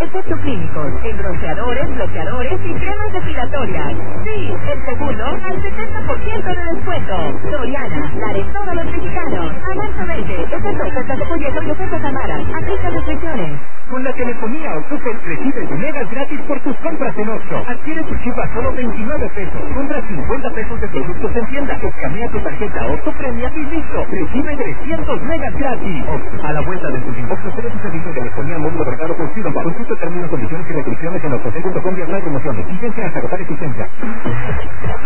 efectos clínicos en bronceadores, bloqueadores y cremas depilatorias. Sí, el segundo al 70% de descuento. Soriana, la de todos los mexicanos. A marzo 20, excepto ofertas de folleto y ofertas amaras. Aplica restricciones. Con la telefonía o Super recibes megas gratis por tus compras en Oxxo. Adquiere tu chip a solo 29 pesos. Compra 50 pesos de productos en tienda. Escanea tu tarjeta Oxxo Premia y listo. Recibe 300 megas gratis. Oxxo, a la vuelta de tu vida. Oxxo tiene tu servicio de telefonía móvil ofertado por Ciudad. Consulta términos, condiciones y restricciones en oxxo.com/promociones. Vigencia hasta agotar existencia.